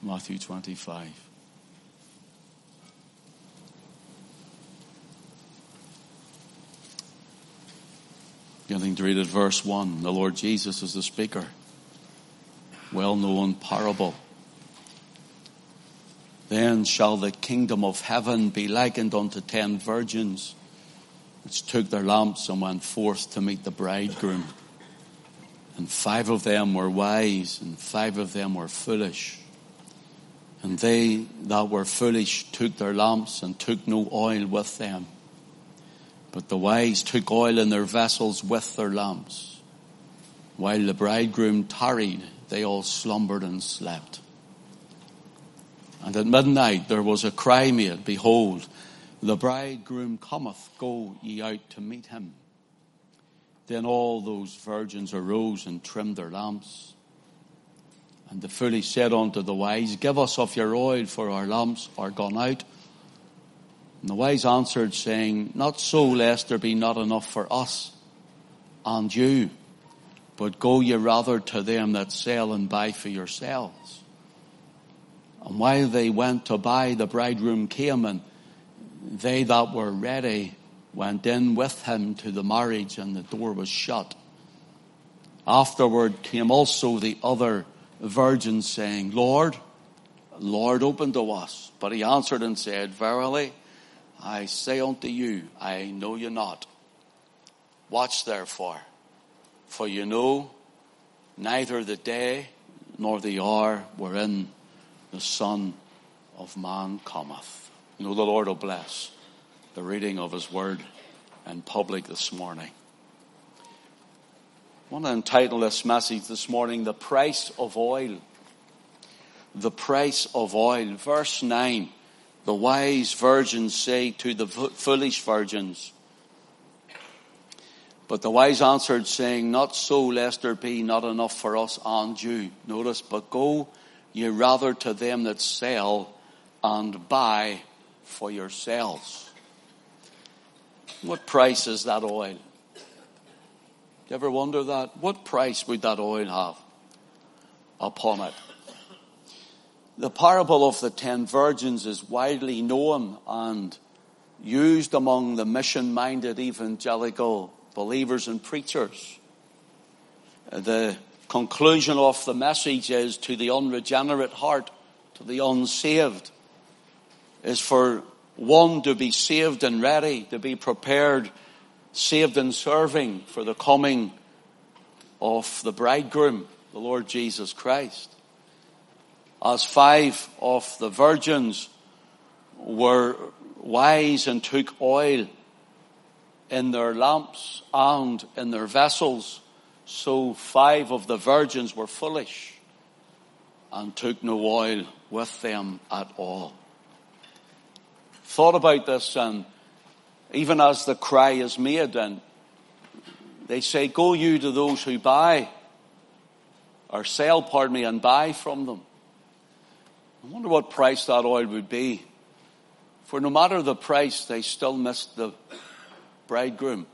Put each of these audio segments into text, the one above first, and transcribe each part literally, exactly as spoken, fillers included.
Matthew twenty-five. Beginning to read at verse one. The Lord Jesus is the speaker. Well-known parable. Then shall the kingdom of heaven be likened unto ten virgins, which took their lamps and went forth to meet the bridegroom. And five of them were wise, and five of them were foolish. And they that were foolish took their lamps and took no oil with them. But the wise took oil in their vessels with their lamps. While the bridegroom tarried, they all slumbered and slept. And at midnight there was a cry made, Behold, the bridegroom cometh, go ye out to meet him. Then all those virgins arose and trimmed their lamps. And the foolish said unto the wise, Give us of your oil, for our lamps are gone out. And the wise answered, saying, Not so, lest there be not enough for us and you, but go ye rather to them that sell and buy for yourselves. And while they went to buy, the bridegroom came, and they that were ready went in with him to the marriage, and the door was shut. Afterward came also the other virgins, saying, Lord, Lord, open to us. But he answered and said, Verily, I say unto you, I know you not. Watch therefore, for you know neither the day nor the hour wherein the Son of Man cometh. You know, the Lord will bless the reading of his word in public this morning. I want to entitle this message this morning, The Price of Oil. The price of oil. Verse nine. The wise virgins say to the foolish virgins. But the wise answered, saying, Not so, lest there be not enough for us and you. Notice, but go ye rather to them that sell and buy for yourselves. What price is that oil? Do you ever wonder that? What price would that oil have upon it? The parable of the ten virgins is widely known and used among the mission-minded evangelical believers and preachers. The conclusion of the message is to the unregenerate heart, to the unsaved, is for one to be saved and ready, to be prepared, saved and serving for the coming of the bridegroom, the Lord Jesus Christ. As five of the virgins were wise and took oil in their lamps and in their vessels, so five of the virgins were foolish and took no oil with them at all. Thought about this, and even as the cry is made, and they say, Go you to those who buy, or sell, pardon me, and buy from them. I wonder what price that oil would be. For no matter the price, they still missed the bridegroom.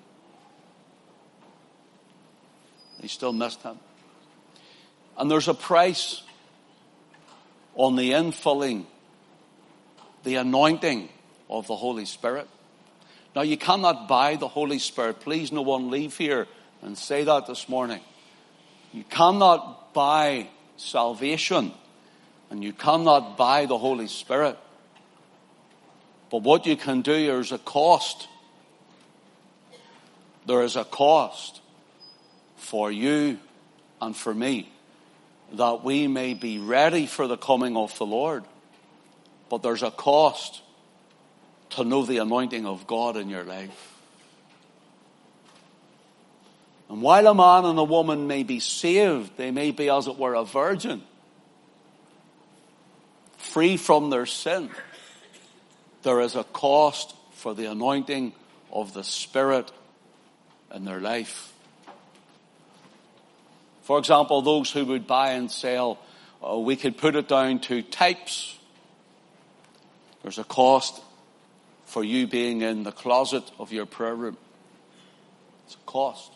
They still missed him. And there's a price on the infilling, the anointing of the Holy Spirit. Now, you cannot buy the Holy Spirit. Please, no one leave here and say that this morning. You cannot buy salvation. And you cannot buy the Holy Spirit. But what you can do, there's a cost. There is a cost for you and for me, that we may be ready for the coming of the Lord. But there's a cost to know the anointing of God in your life. And while a man and a woman may be saved, they may be, as it were, a virgin, free from their sin, there is a cost for the anointing of the Spirit in their life. For example, those who would buy and sell, uh, we could put it down to types. There's a cost for you being in the closet of your prayer room. It's a cost.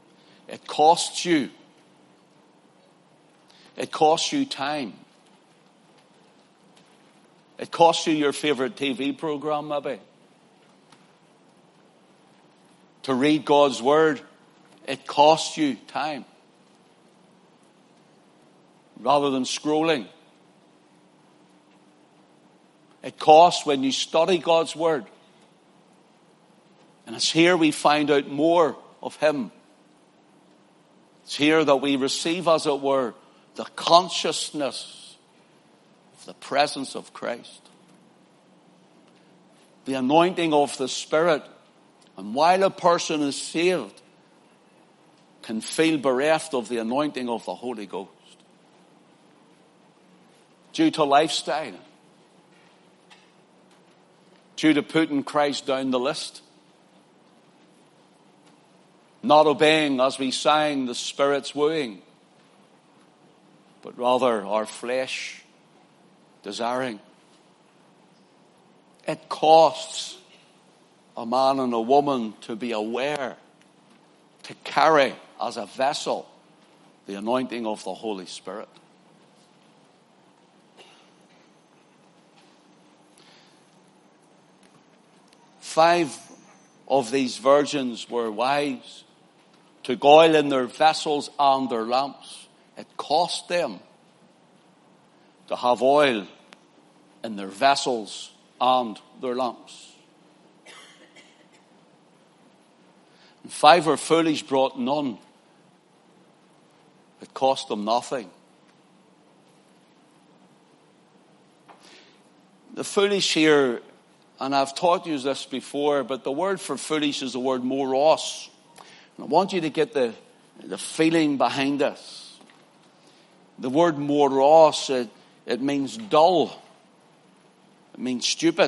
It costs you. It costs you time. It costs you your favorite T V program, maybe. To read God's word, it costs you time. Rather than scrolling. It costs when you study God's word. And it's here we find out more of him. It's here that we receive, as it were, the consciousness of the presence of Christ. The anointing of the Spirit. And while a person is saved, can feel bereft of the anointing of the Holy Ghost. Due to lifestyle. Due to putting Christ down the list. Not obeying, as we sang, the Spirit's wooing. But rather our flesh desiring. It costs a man and a woman to be aware, to carry as a vessel the anointing of the Holy Spirit. Five of these virgins were wise, took oil in their vessels and their lamps. It cost them to have oil in their vessels and their lamps. And five were foolish, brought none. It cost them nothing. The foolish here, and I've taught you this before, but the word for foolish is the word moros. And I want you to get the, the feeling behind this. The word moros, it, it means dull. It means stupid.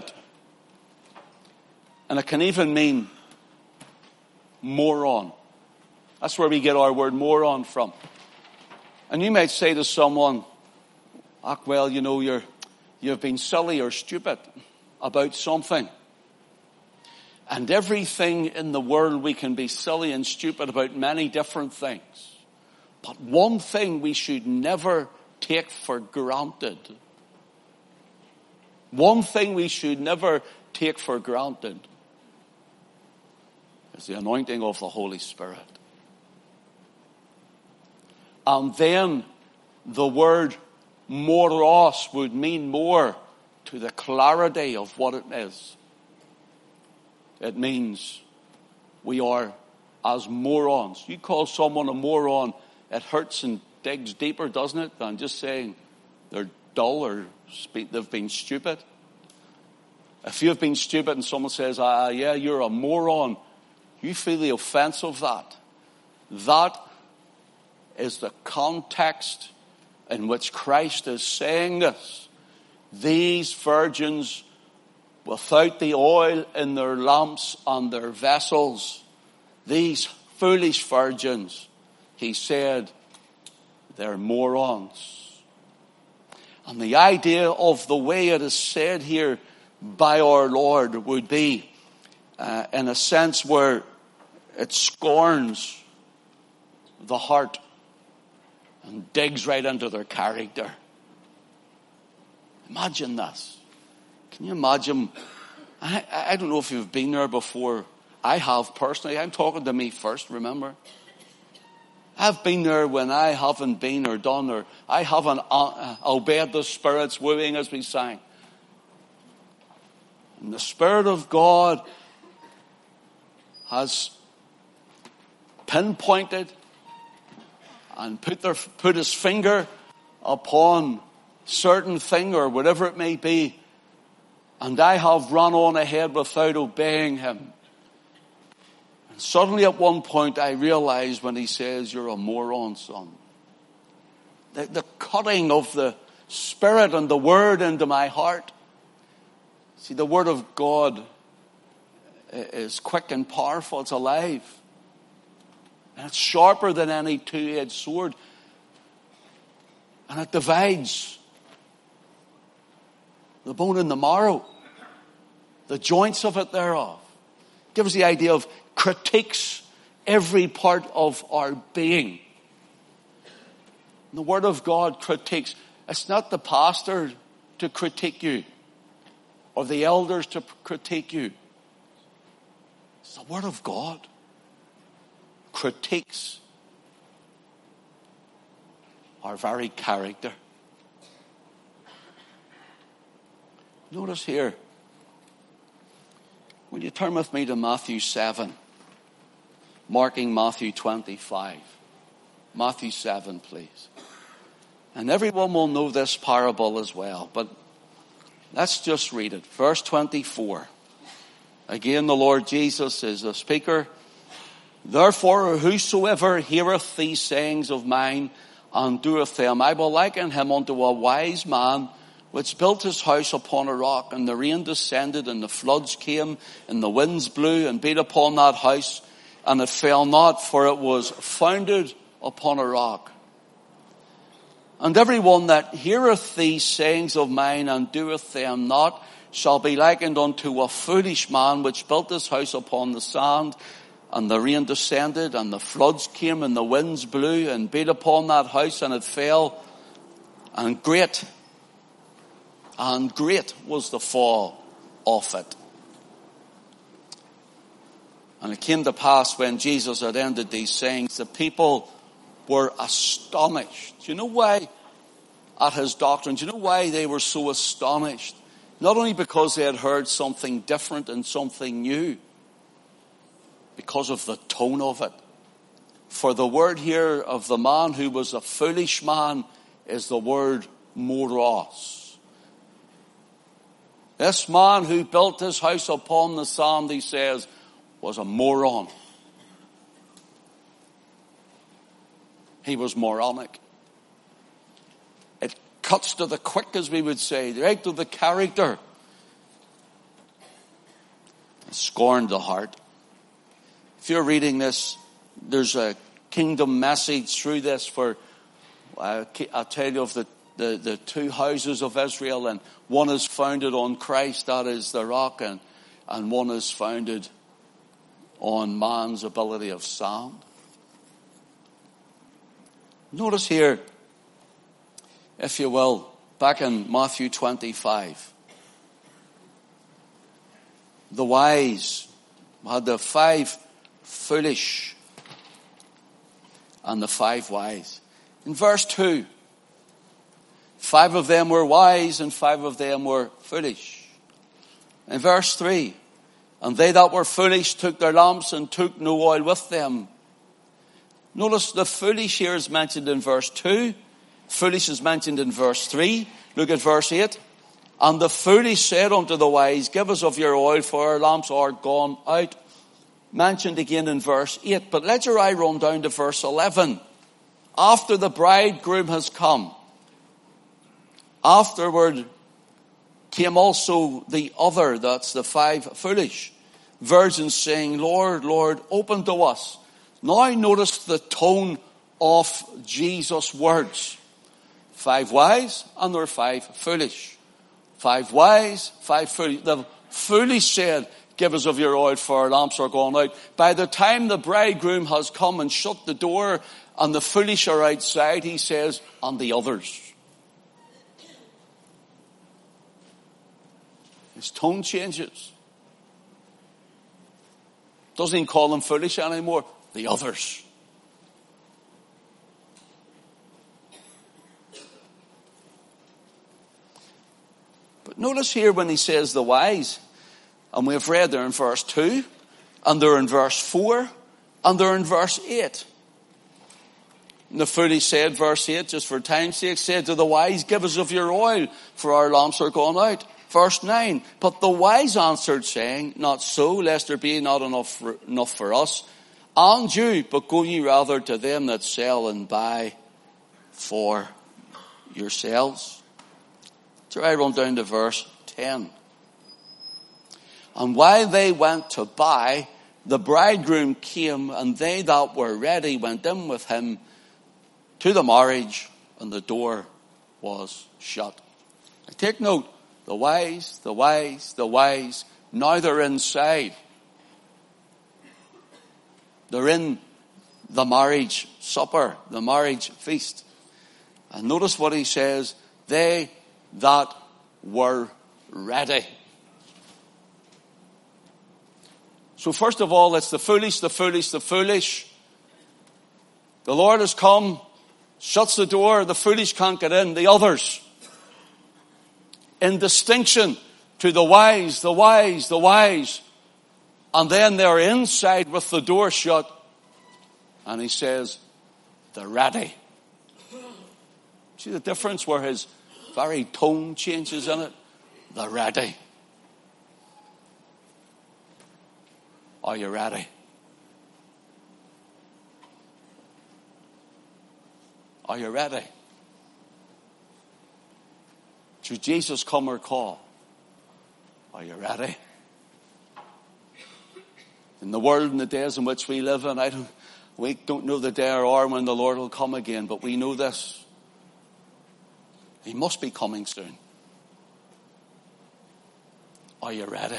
And it can even mean moron. That's where we get our word moron from. And you might say to someone, ah, well, you know, you're, you've been silly or stupid about something. And everything in the world we can be silly and stupid about many different things. But one thing we should never take for granted. One thing we should never take for granted is the anointing of the Holy Spirit. And then the word moros would mean more to the clarity of what it is. It means we are as morons. You call someone a moron, it hurts and digs deeper, doesn't it, than just saying they're dull or they've been stupid. If you've been stupid and someone says, ah, yeah, you're a moron, you feel the offense of that. That is the context in which Christ is saying this. These virgins, without the oil in their lamps and their vessels, these foolish virgins, he said, they're morons. And the idea of the way it is said here by our Lord would be uh, in a sense where it scorns the heart and digs right into their character. Imagine this. Can you imagine? I, I don't know if you've been there before. I have personally. I'm talking to me first, remember? I've been there when I haven't been or done or I haven't uh, obeyed the Spirit's wooing as we sang. And the Spirit of God has pinpointed and put their put his finger upon certain thing or whatever it may be, and I have run on ahead without obeying him. And suddenly at one point I realized when he says, you're a moron, son. The, the cutting of the Spirit and the Word into my heart. See, the Word of God is quick and powerful. It's alive. And it's sharper than any two-edged sword. And it divides the bone and the marrow, the joints of it thereof. Gives the idea of critiques every part of our being. And the Word of God critiques. It's not the pastor to critique you. or the elders to critique you. It's the Word of God. Critiques our very character. Notice here, will you turn with me to Matthew seven, marking Matthew twenty-five. Matthew seven, please. And everyone will know this parable as well, but let's just read it. Verse twenty-four. Again, the Lord Jesus is the speaker. Therefore, whosoever heareth these sayings of mine and doeth them, I will liken him unto a wise man which built his house upon a rock, and the rain descended, and the floods came, and the winds blew and beat upon that house, and it fell not, for it was founded upon a rock. And everyone that heareth these sayings of mine and doeth them not shall be likened unto a foolish man which built his house upon the sand, and the rain descended, and the floods came, and the winds blew and beat upon that house, and it fell, and great And great was the fall of it. And it came to pass when Jesus had ended these sayings, the people were astonished. Do you know why? At his doctrine. Do you know why they were so astonished? Not only because they had heard something different and something new, because of the tone of it. For the word here of the man who was a foolish man is the word moros. This man who built his house upon the sand, he says, was a moron. He was moronic. It cuts to the quick, as we would say, right to the character. It scorned the heart. If you're reading this, there's a kingdom message through this for, uh, I'll tell you of the The, the two houses of Israel, and one is founded on Christ, that is the rock, and, and one is founded on man's ability of sound. Notice here, if you will, back in Matthew twenty-five, the wise had the five foolish and the five wise. In verse two, five of them were wise and five of them were foolish. In verse three, and they that were foolish took their lamps and took no oil with them. Notice the foolish here is mentioned in verse two. Foolish is mentioned in verse three. Look at verse eight. And the foolish said unto the wise, give us of your oil, for our lamps are gone out. Mentioned again in verse eight. But let your eye run down to verse eleven. After the bridegroom has come, afterward came also the other, that's the five foolish virgins, saying, Lord, Lord, open to us. Now notice the tone of Jesus' words. Five wise and there were five foolish. Five wise, five foolish. The foolish said, give us of your oil, for our lamps are gone out. By the time the bridegroom has come and shut the door and the foolish are outside, he says, and the others. His tone changes. Doesn't even call them foolish anymore. The others. But notice here when he says the wise, and we've read there in verse two, and they're in verse four, and they're in verse eight. And the foolish said, verse eight, just for time's sake, said to the wise, give us of your oil, for our lamps are gone out. Verse nine, but the wise answered, saying, not so, lest there be not enough for, enough for us and you, but go ye rather to them that sell and buy for yourselves. So I run down to verse ten. And while they went to buy, the bridegroom came, and they that were ready went in with him to the marriage, and the door was shut. Now take note, the wise, the wise, the wise, now they're inside. They're in the marriage supper, the marriage feast. And notice what he says, they that were ready. So first of all, it's the foolish, the foolish, the foolish. The Lord has come, shuts the door, the foolish can't get in, the others. In distinction to the wise, the wise, the wise. And then they're inside with the door shut. And he says, the ready. See the difference where his very tone changes in it? The ready. Are you ready? Are you ready? Should Jesus come or call? Are you ready? In the world and the days in which we live in, I don't, we don't know the day or hour when the Lord will come again, but we know this. He must be coming soon. Are you ready?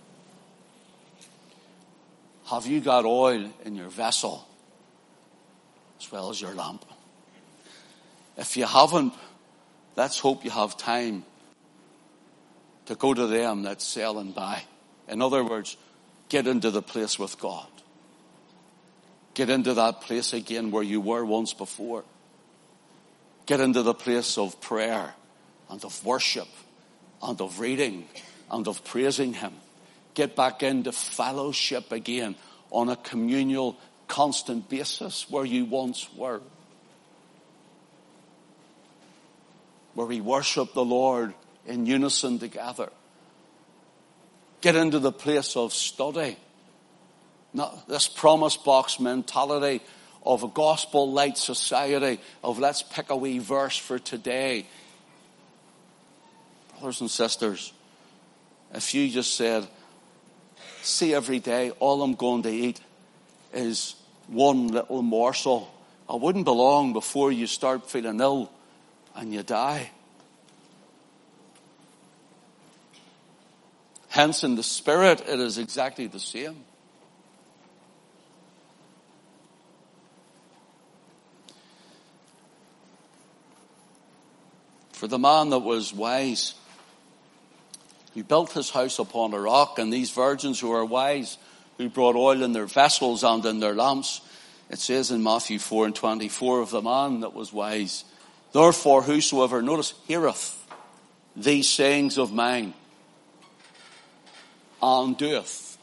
Have you got oil in your vessel as well as your lamp? If you haven't, let's hope you have time to go to them that sell and buy. In other words, get into the place with God. Get into that place again where you were once before. Get into the place of prayer and of worship and of reading and of praising him. Get back into fellowship again on a communal, constant basis where you once were. Where we worship the Lord in unison together. Get into the place of study. Not this promise box mentality of a gospel light society of let's pick a wee verse for today. Brothers and sisters, if you just said, see every day all I'm going to eat is one little morsel, I wouldn't be long before you start feeling ill and you die. Hence, in the spirit, it is exactly the same. For the man that was wise, he built his house upon a rock, and these virgins who are wise, who brought oil in their vessels and in their lamps, it says in Matthew four and twenty-four of the man that was wise, therefore whosoever, notice, heareth these sayings of mine, and doeth.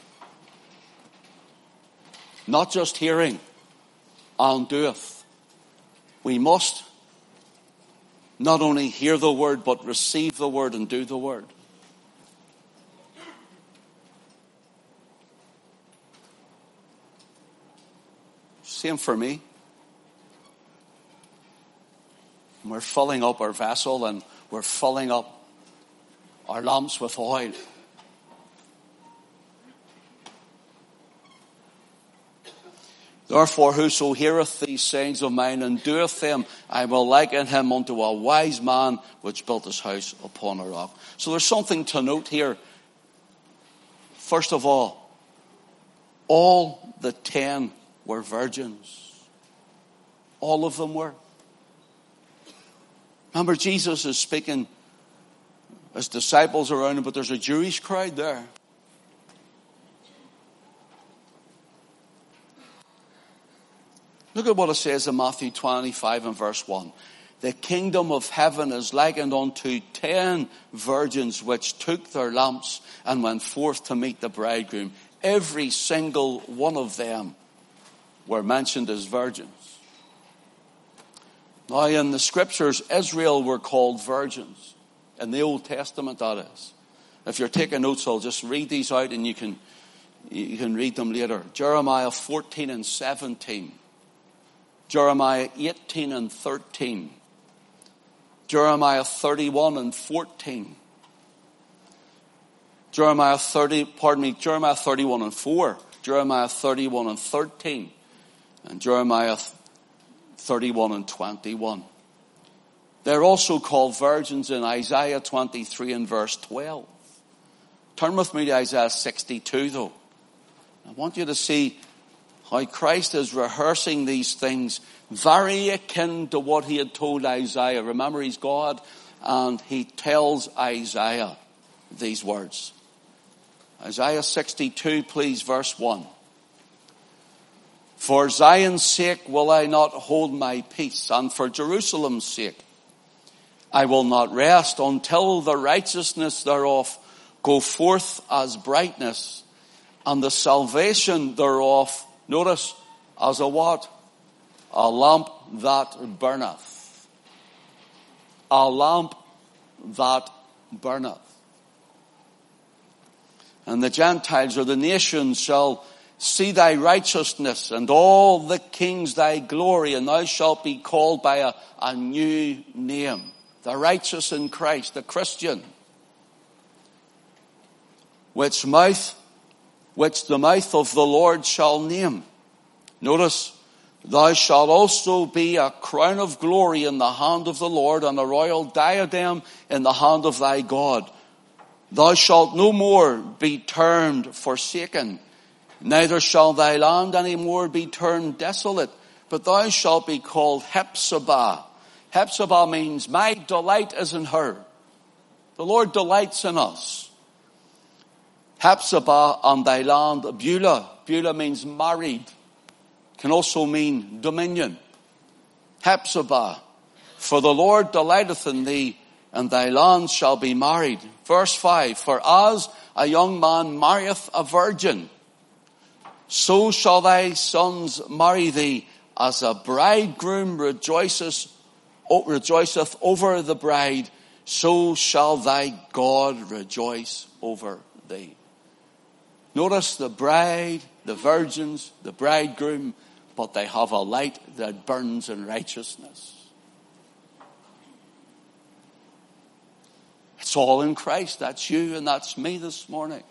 Not just hearing, and doeth. We must not only hear the word, but receive the word and do the word. Same for me. We're filling up our vessel and we're filling up our lamps with oil. Therefore, whoso heareth these sayings of mine and doeth them, I will liken him unto a wise man which built his house upon a rock. So there's something to note here. First of all, all the ten were virgins. All of them were. Remember, Jesus is speaking, his disciples around him, but there's a Jewish crowd there. Look at what it says in Matthew twenty-five and verse one. The kingdom of heaven is likened unto ten virgins which took their lamps and went forth to meet the bridegroom. Every single one of them were mentioned as virgins. Now in the scriptures, Israel were called virgins. In the Old Testament, that is. If you're taking notes, I'll just read these out and you can, you can read them later. Jeremiah fourteen and seventeen. Jeremiah eighteen and thirteen. Jeremiah thirty-one and fourteen. Jeremiah thirty, pardon me, Jeremiah thirty-one and four. Jeremiah thirty-one and thirteen. And Jeremiah thirty-one and twenty-one. They're also called virgins in Isaiah twenty-three and verse twelve. Turn with me to Isaiah sixty-two though. I want you to see how Christ is rehearsing these things very akin to what he had told Isaiah. Remember, he's God, and he tells Isaiah these words. Isaiah sixty-two, please, verse one. For Zion's sake will I not hold my peace, and for Jerusalem's sake I will not rest until the righteousness thereof go forth as brightness, and the salvation thereof, notice, as a what? A lamp that burneth. A lamp that burneth. And the Gentiles or the nations shall see thy righteousness, and all the kings thy glory, and thou shalt be called by a, a new name. The righteous in Christ, the Christian. Which mouth, which the mouth of the Lord shall name. Notice, thou shalt also be a crown of glory in the hand of the Lord, and a royal diadem in the hand of thy God. Thou shalt no more be termed forsaken, neither shall thy land any more be termed desolate, but thou shalt be called Hephzibah. Hephzibah means, my delight is in her. The Lord delights in us. Hephzibah, and thy land Beulah. Beulah means married. Can also mean dominion. Hephzibah, for the Lord delighteth in thee, and thy land shall be married. Verse five, for as a young man marrieth a virgin, so shall thy sons marry thee, as a bridegroom rejoiceth, rejoiceth over the bride, so shall thy God rejoice over thee. Notice the bride, the virgins, the bridegroom, but they have a light that burns in righteousness. It's all in Christ. That's you and that's me this morning.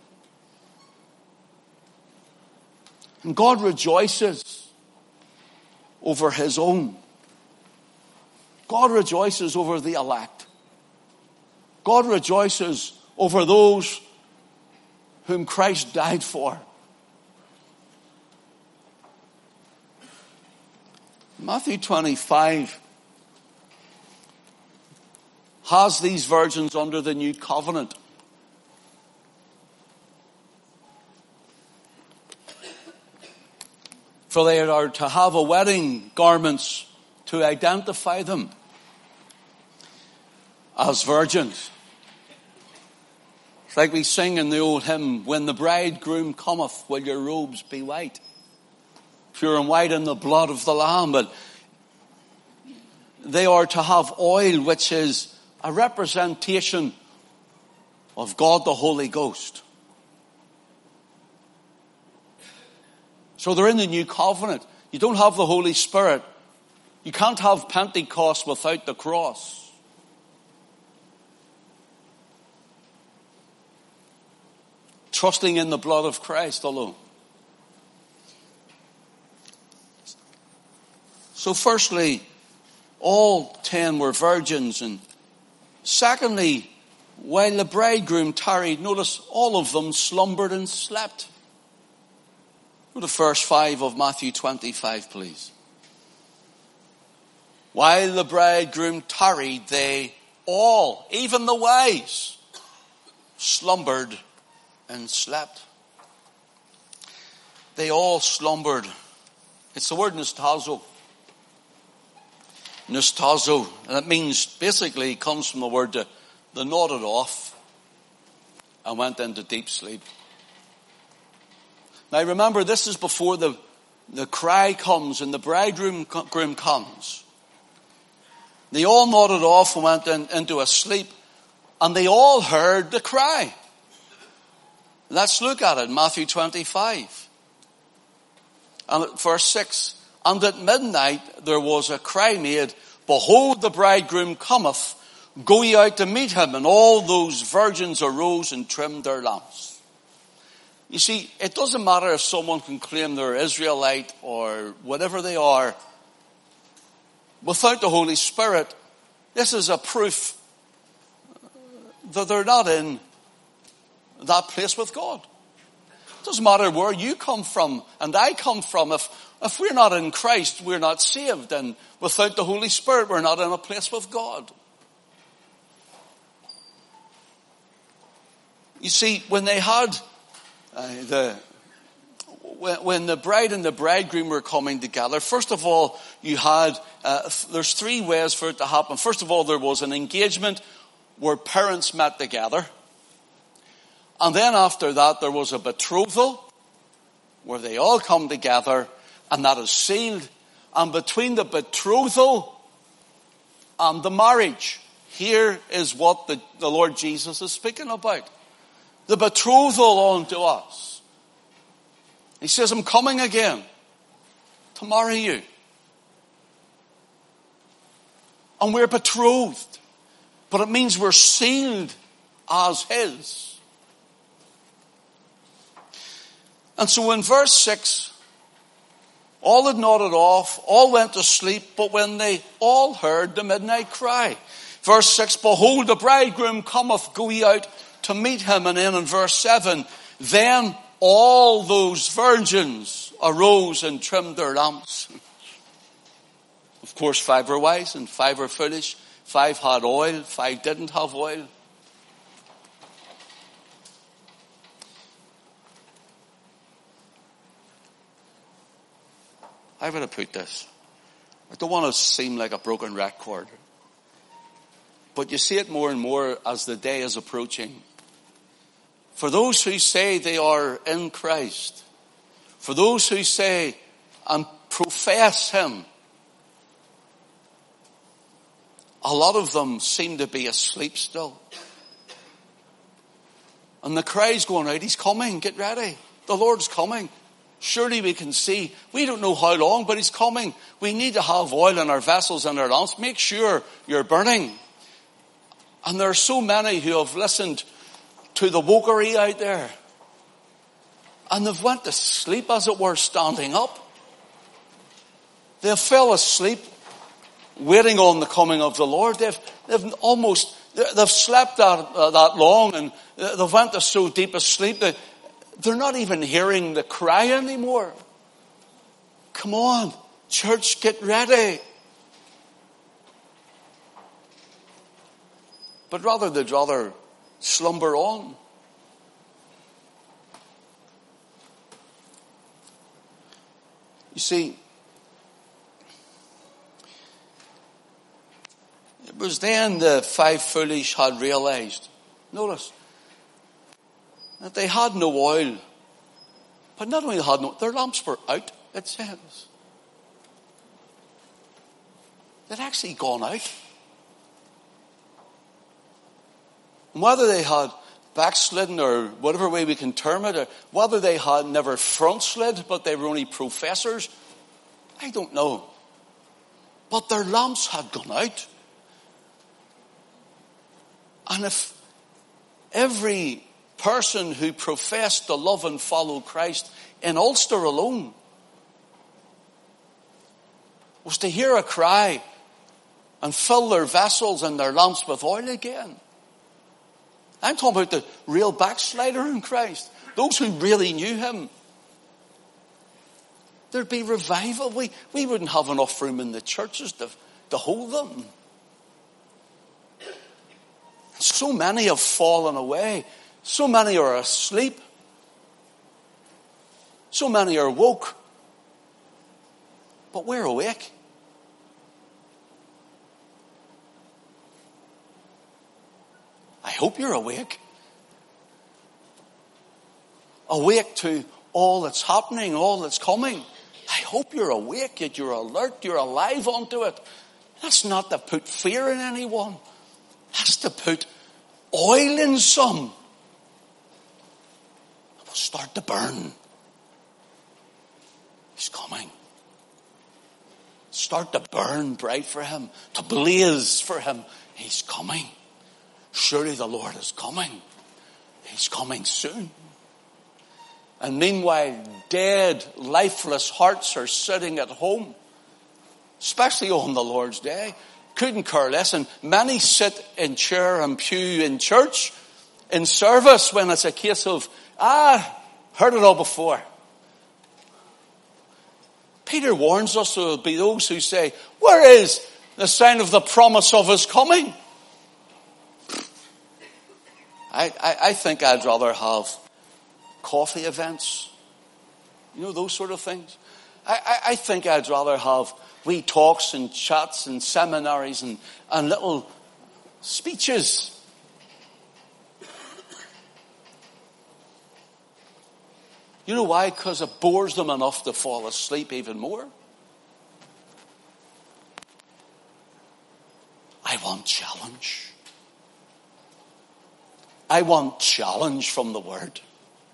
And God rejoices over his own. God rejoices over the elect. God rejoices over those whom Christ died for. Matthew twenty-five has these virgins under the new covenant. For they are to have a wedding garments to identify them as virgins. It's like we sing in the old hymn, when the bridegroom cometh, will your robes be white? Pure and white in the blood of the Lamb. But they are to have oil, which is a representation of God the Holy Ghost. So they're in the new covenant. You don't have the Holy Spirit. You can't have Pentecost without the cross. Trusting in the blood of Christ alone. So firstly, all ten were virgins, and secondly, while the bridegroom tarried, notice all of them slumbered and slept. Go to verse five of Matthew twenty-five, please. While the bridegroom tarried, they all, even the wise, slumbered and slept. They all slumbered. It's the word nostazo. Nostazo. And it means, basically, it comes from the word to, they nodded off and went into deep sleep. Now remember, this is before the, the cry comes and the bridegroom groom comes. They all nodded off and went in, into a sleep, and they all heard the cry. Let's look at it, Matthew twenty-five. And at verse six. And at midnight there was a cry made, behold, the bridegroom cometh, go ye out to meet him. And all those virgins arose and trimmed their lamps. You see, it doesn't matter if someone can claim they're Israelite or whatever they are. Without the Holy Spirit, this is a proof that they're not in that place with God. It doesn't matter where you come from and I come from. If, if we're not in Christ, we're not saved. And without the Holy Spirit, we're not in a place with God. You see, when they had Uh, the when, when the bride and the bridegroom were coming together, first of all, you had uh, there's three ways for it to happen. First of all, there was an engagement where parents met together, and then after that, there was a betrothal where they all come together, and that is sealed. And between the betrothal and the marriage, here is what the, the Lord Jesus is speaking about. The betrothal unto us. He says, I'm coming again to marry you. And we're betrothed. But it means we're sealed as His. And so in verse six, all had nodded off, all went to sleep, but when they all heard the midnight cry. Verse six, behold, the bridegroom cometh, go ye out to meet him. And then in verse seven, then all those virgins arose and trimmed their lamps. Of course, five were wise and five were foolish. Five had oil, five didn't have oil. How would I put this? I don't want to seem like a broken record. But you see it more and more as the day is approaching. For those who say they are in Christ, for those who say and profess Him, a lot of them seem to be asleep still. And the cry's going out, He's coming, get ready. The Lord's coming. Surely we can see. We don't know how long, but He's coming. We need to have oil in our vessels and our lamps. Make sure you're burning. And there are so many who have listened to the wokery out there. And they've went to sleep, as it were, standing up. They fell asleep waiting on the coming of the Lord. They've, they've almost, they've slept that, uh, that long, and they've went to so deep a sleep that they're not even hearing the cry anymore. Come on, church, get ready. But rather, they'd rather slumber on. You see, it was then the five foolish had realized, notice, that they had no oil. But not only had no, their lamps were out, it says. They'd actually gone out. And whether they had backslidden, or whatever way we can term it, or whether they had never front slid, but they were only professors, I don't know. But their lamps had gone out. And if every person who professed to love and follow Christ in Ulster alone was to hear a cry and fill their vessels and their lamps with oil again. I'm talking about the real backslider in Christ. Those who really knew Him. There'd be revival. We, we wouldn't have enough room in the churches to, to hold them. So many have fallen away. So many are asleep. So many are woke. But we're awake. I hope you're awake. Awake to all that's happening, all that's coming. I hope you're awake, that you're alert, you're alive unto it. That's not to put fear in anyone. That's to put oil in some. It will start to burn. He's coming. Start to burn bright for Him, to blaze for Him. He's coming. Surely the Lord is coming. He's coming soon. And meanwhile, dead, lifeless hearts are sitting at home, especially on the Lord's day. Couldn't care less. And many sit in chair and pew in church, in service, when it's a case of, ah, heard it all before. Peter warns us there will be those who say, where is the sign of the promise of His coming? I, I, I think I'd rather have coffee events. You know, those sort of things. I, I, I think I'd rather have wee talks and chats and seminaries and, and little speeches. You know why? Because it bores them enough to fall asleep even more. I want challenge. I want challenge from the Word.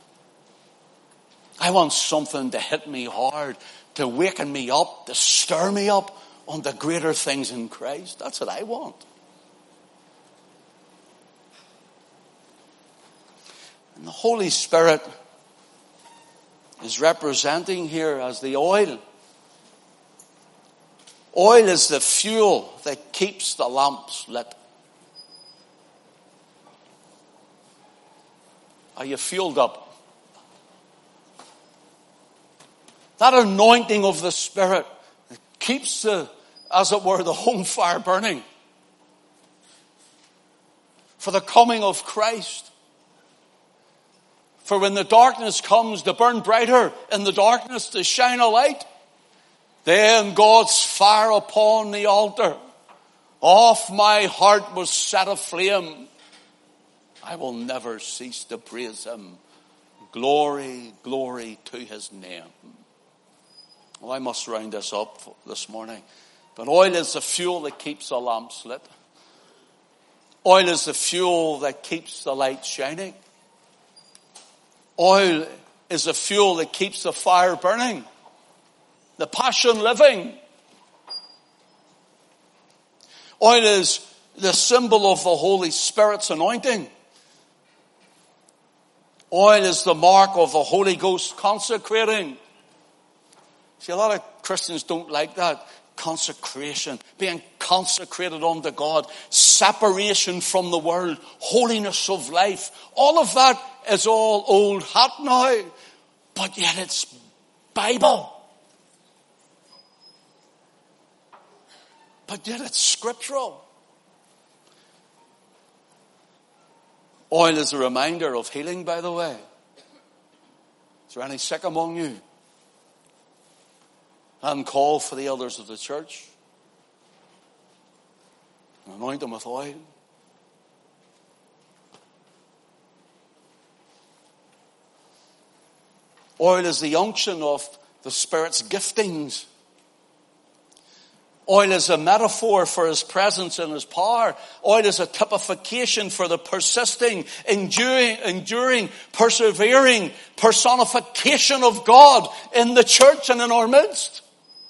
I want something to hit me hard, to waken me up, to stir me up on the greater things in Christ. That's what I want. And the Holy Spirit is representing here as the oil. Oil is the fuel that keeps the lamps lit. Are you fueled up? That anointing of the Spirit that keeps the, as it were, the home fire burning for the coming of Christ. For when the darkness comes, to burn brighter in the darkness, to shine a light, then God's fire upon the altar. Off my heart was set aflame. I will never cease to praise Him. Glory, glory to His name. Well, I must round this up this morning. But oil is the fuel that keeps the lamps lit. Oil is the fuel that keeps the light shining. Oil is the fuel that keeps the fire burning. The passion living. Oil is the symbol of the Holy Spirit's anointing. Oil is the mark of the Holy Ghost consecrating. See, a lot of Christians don't like that. Consecration, being consecrated unto God, separation from the world, holiness of life. All of that is all old hat now, but yet it's Bible. But yet it's scriptural. Oil is a reminder of healing, by the way. Is there any sick among you? And call for the elders of the church. Anoint them with oil. Oil is the unction of the Spirit's giftings. Oil is a metaphor for His presence and His power. Oil is a typification for the persisting, enduring, enduring, persevering personification of God in the church and in our midst.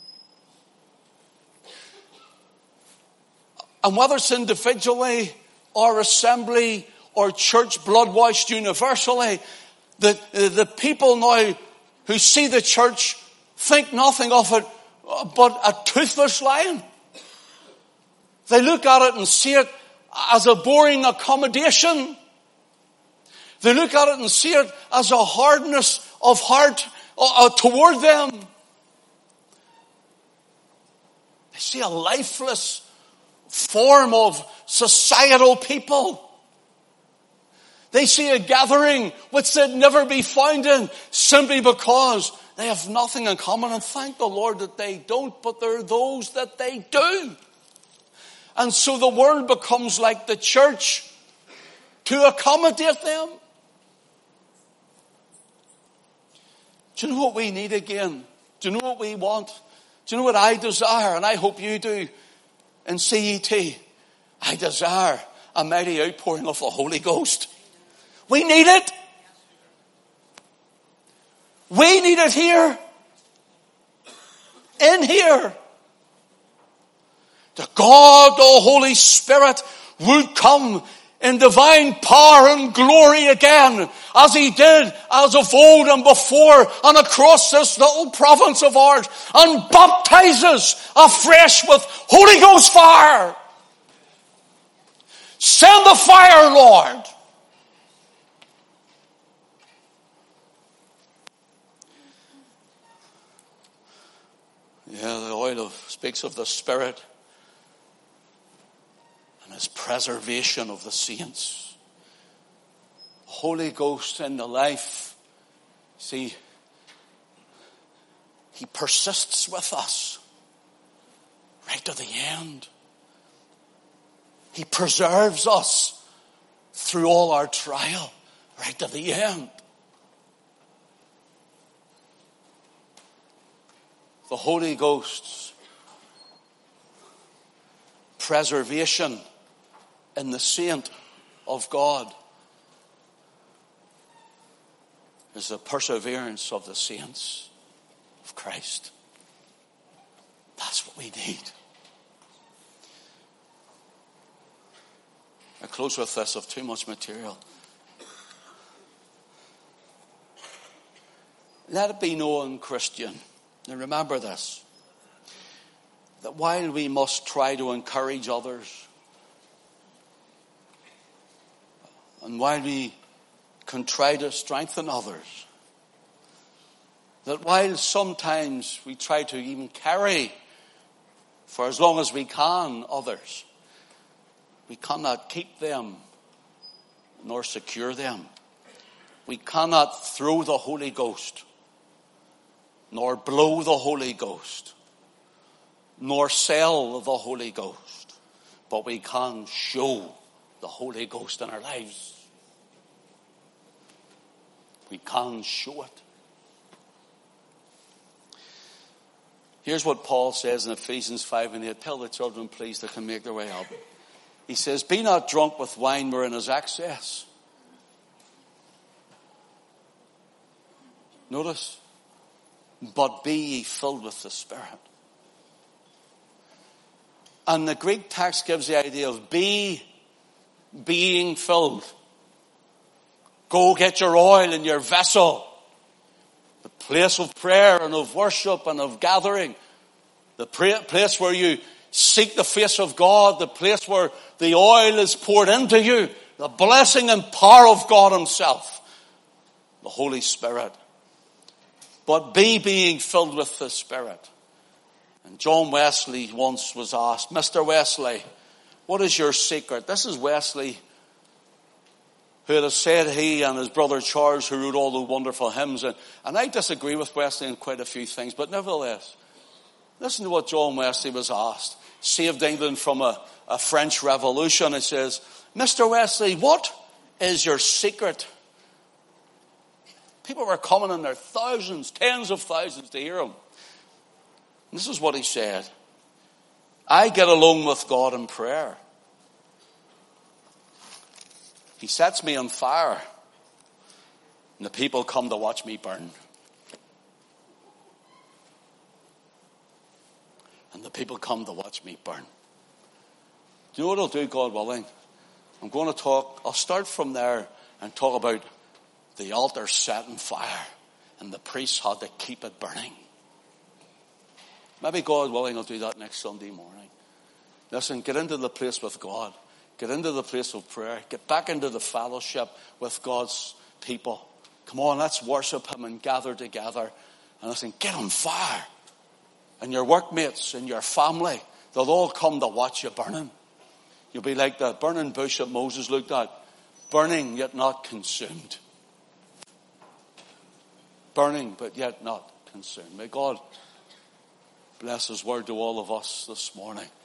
And whether it's individually or assembly or church blood-washed universally, the, the people now who see the church think nothing of it but a toothless lion. They look at it and see it as a boring accommodation. They look at it and see it as a hardness of heart uh, toward them. They see a lifeless form of societal people. They see a gathering which they'd never be found in simply because they have nothing in common, and thank the Lord that they don't, but there are those that they do. And so the world becomes like the church to accommodate them. Do you know what we need again? Do you know what we want? Do you know what I desire, and I hope you do in C E T? I desire a mighty outpouring of the Holy Ghost. We need it. We need it here. In here. The God, the Holy Spirit, would come in divine power and glory again, as He did as of old and before and across this little province of ours, and baptize us afresh with Holy Ghost fire. Send the fire, Lord. Yeah, the oil of, speaks of the Spirit and His preservation of the saints. Holy Ghost in the life See, he persists with us right to the end. He preserves us through all our trial right to the end. The Holy Ghost's preservation in the saint of God is the perseverance of the saints of Christ. That's what we need. I close with this of too much material. Let it be known, Christian, and remember this, that while we must try to encourage others, and while we can try to strengthen others, that while sometimes we try to even carry for as long as we can others, we cannot keep them nor secure them. We cannot throw the Holy Ghost, nor blow the Holy Ghost, nor sell the Holy Ghost, but we can show the Holy Ghost in our lives. We can show it. Here's what Paul says in Ephesians five and eight. Tell the children, please, they can make their way up. He says, be not drunk with wine wherein is excess. Notice, but be ye filled with the Spirit. And the Greek text gives the idea of be being filled. Go get your oil in your vessel. The place of prayer and of worship and of gathering. The place where you seek the face of God. The place where the oil is poured into you. The blessing and power of God himself. The Holy Spirit. But be being filled with the Spirit. And John Wesley once was asked, Mister Wesley, what is your secret? This is Wesley, who had said he and his brother Charles, who wrote all the wonderful hymns. And, and I disagree with Wesley in quite a few things, but nevertheless, listen to what John Wesley was asked. Saved England from a, a French Revolution. It says, Mister Wesley, what is your secret? People were coming in their thousands, tens of thousands to hear him. And this is what he said. I get along with God in prayer. He sets me on fire. And the people come to watch me burn. And the people come to watch me burn. Do you know what I'll do, God willing? I'm going to talk, I'll start from there and talk about the altar set on fire. And the priests had to keep it burning. Maybe God willing, I'll do that next Sunday morning. Listen, get into the place with God. Get into the place of prayer. Get back into the fellowship with God's people. Come on, let's worship him and gather together. And listen, get on fire. And your workmates and your family, they'll all come to watch you burning. You'll be like that burning bush that Moses looked at. Burning yet not consumed. Burning but yet not consumed. May God bless his word to all of us this morning.